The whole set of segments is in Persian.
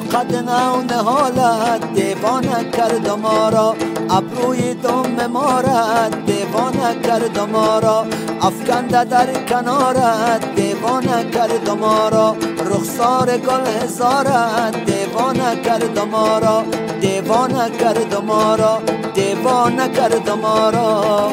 قد نو نهالت دیوانه کرد ما را، ابروی دم ما را دیوانه کرد ما را، افکنده در کنارت دیوانه کرد ما را، رخسار گل هزارت دیوانه کرد ما را، دیوانه کرد ما را، دیوانه کرد ما را.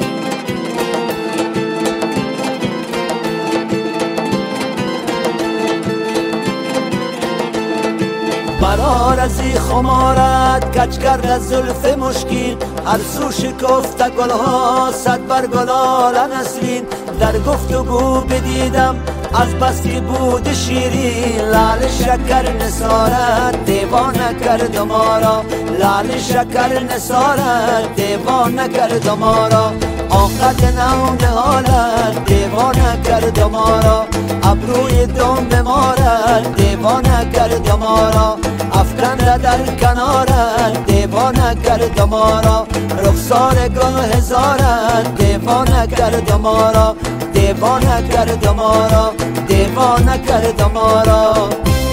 برار از خمارت کج کرد از زلف مشکین، هر سو شکفت گلها صد بر گلال نسرین، در گفتگو بدیدم از بس که بود شیرین، لعل شکر نثارت دیوانه کرد ما را، لعل شکر نثارت دیوانه کرد ما را، آخت نو نهالت دیوانه کرد ما را، ابروی دم ما را دیوانه کرد ما را، افکنده در کنارت دیوانه کرد ما را، رخسار گل هزارت دیوانه کرد ما را، دیوانه کرد ما را، دیوانه کرد ما را.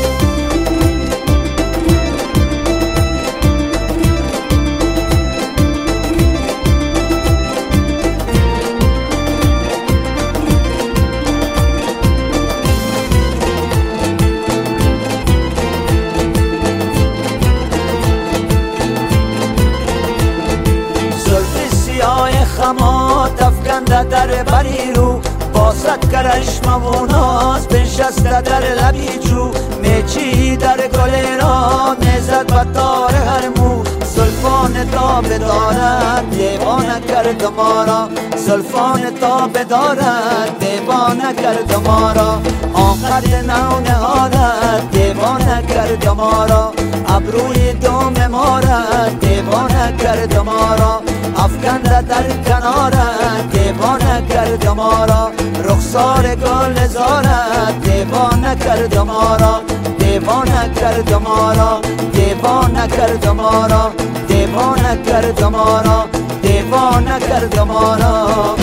خمات افکنده در بری رو، باست کرشم و ناز بنشسته در لبی جو، میچی در گل را میزد بطار هر مو، زلفان تا بدارد دیوانه کرد ما را، زلفان تا بدارد دیوانه کرد ما را، آخت نو نهالت دیوانه کرد ما را، ابروی دم ما را دیوانه کرد ما را، افکنده در کنارت دیوانه کرد ما را، رخسار گل هزارت دیوانه کرد ما را، دیوانه کرد ما را، دیوانه کرد ما را، دیوانه کرد ما را، دیوانه کرد ما را.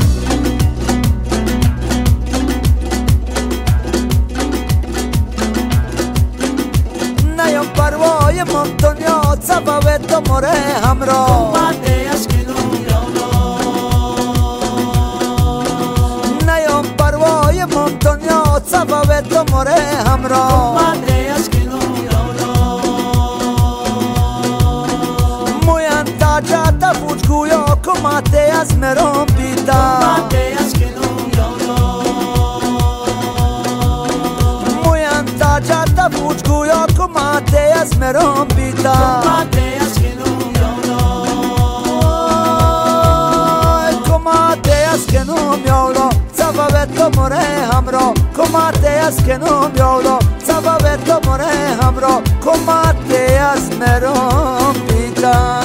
نیم پروای من دنیا سبب تو مره همراه، دنیا سبب تو مره همراه، موین تاجات فوج گویا کماته از مرام بیتا، موین تاجات فوج گویا کماته از مرام بیتا، کماته از کنوم یالا سبب تو مره همراه، کماته از کنوم یالا سبب تو مره همراه، کماته از مرام بیتا.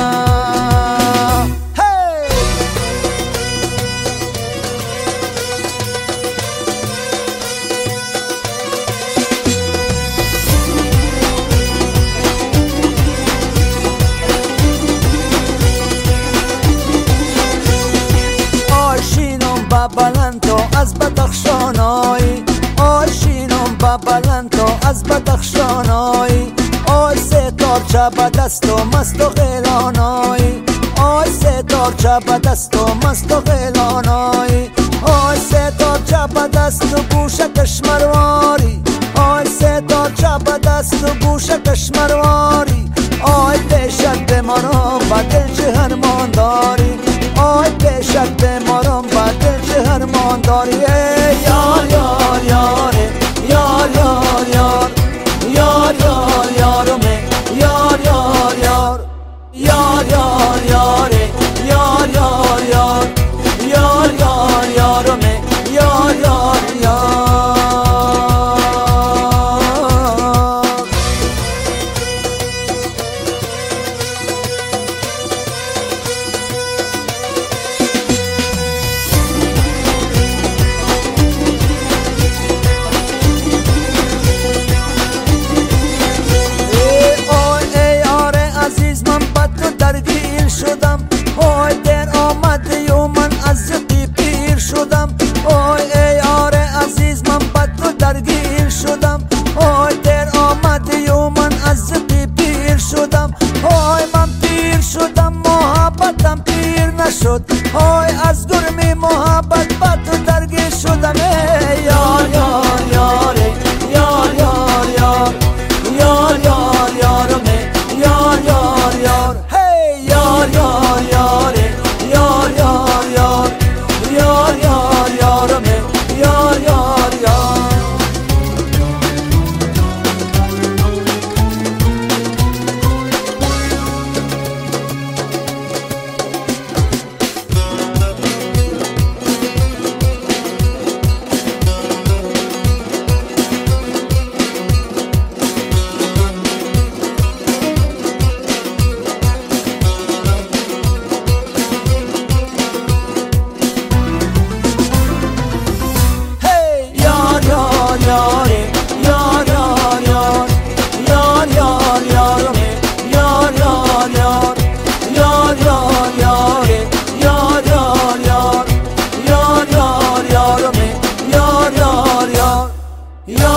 بلندو از بدخشانایی، آشینم با بلندو از بدخشانایی، آی ستار چه دست و مست و غیلانایی، آی ستار چه دست و مست و غیلانایی، آی ستار چه دست و گوش کشمرواری، آی ستار چه دست و گوش کشمرواری، آی پیشت بمارم با دل جهرمان داری، آی پیشت بمارم با دل جهرمان داری، یار یار یاره یار یار یار یار یار یارمه یار یار یار یار یار یاره یار یار یار یار یار یارمه یار یار یار. یا